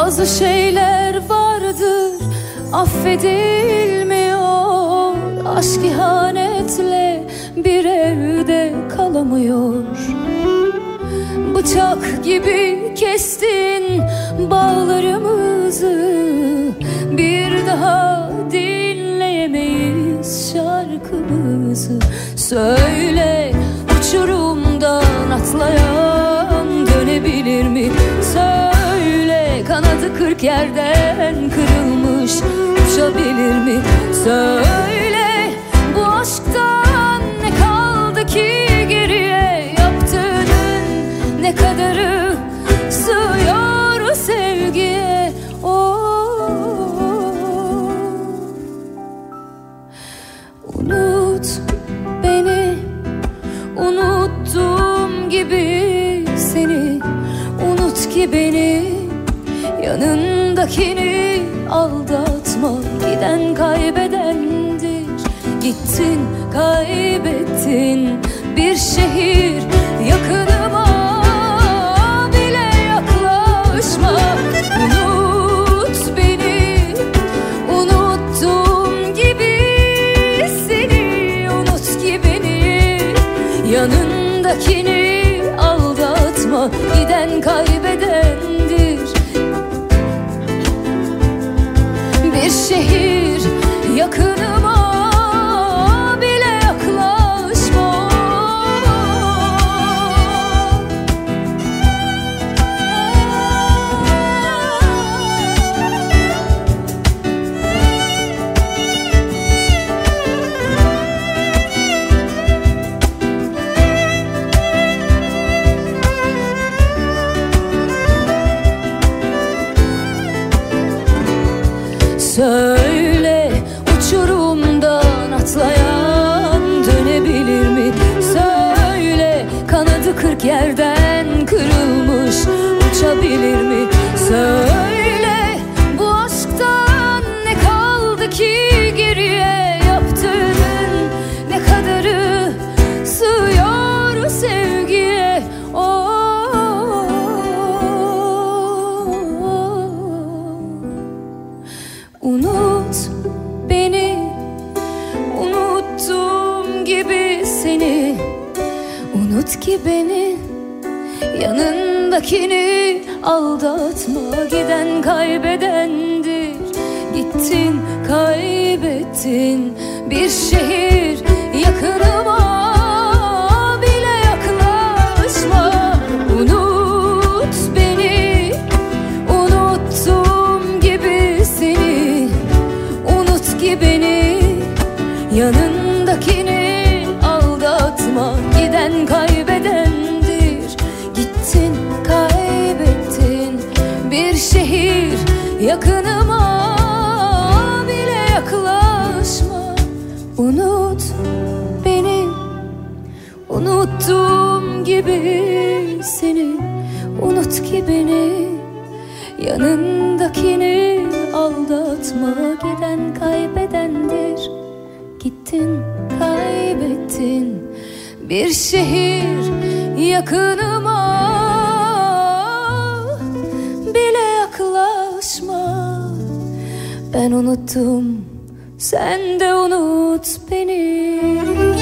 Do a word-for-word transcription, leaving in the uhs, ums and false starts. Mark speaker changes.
Speaker 1: Bazı şeyler vardır affedilmiyor. Aşk ihanetle bir evde kalamıyor. Bıçak gibi kestin bağlarımızı, bir daha dinleyemeyiz şarkımızı. Söyle, uçurumdan atlayan dönebilir mi? Söyle, kanadı kırk yerden kırılmış uçabilir mi? Söyle, bu aşktan ne kaldı ki geriye? Yaptığının ne kadarı sığıyor sevgiye? Oh, unut beni, unuttuğum gibi seni. Unut ki beni, yanındakini aldatma. Giden kaybedendir, gittin kaybettin. Bir şehir yakınıma bile yaklaşma. Unut beni, unuttuğum gibi seni. Unut ki beni, yanındakini aldatma. Giden kaybedendir, bir şehir yakınıma bile yaklaşma. Söyle, uçurumdan atlayan dönebilir mi? Söyle, kanadı kırk yerden kırılmış uçabilir mi? Söyle, bu aşktan ne kaldı ki geriye? Yaptığının ne kadarı sığıyor sevgiye? Oh, unut beni, unuttuğum gibi seni. Unut ki beni, yanındakini aldatma. Giden kaybedendir, gittin kaybettin. Bir şehir yakınıma bile yaklaşma. Unut beni, unuttuğum gibi seni. Unut ki beni, yanındakini aldatma. Giden kaybedendir, gittin kaybettin. Bir şehir yakınıma bile yaklaşma. Unut beni, unuttuğum gibi seni. Unut ki beni, yanındakini aldatma. Giden kaybedendir, gittin kaybettin. Bir şehir yakınıma bile yaklaşma. Ben unuttum, sen de unut beni.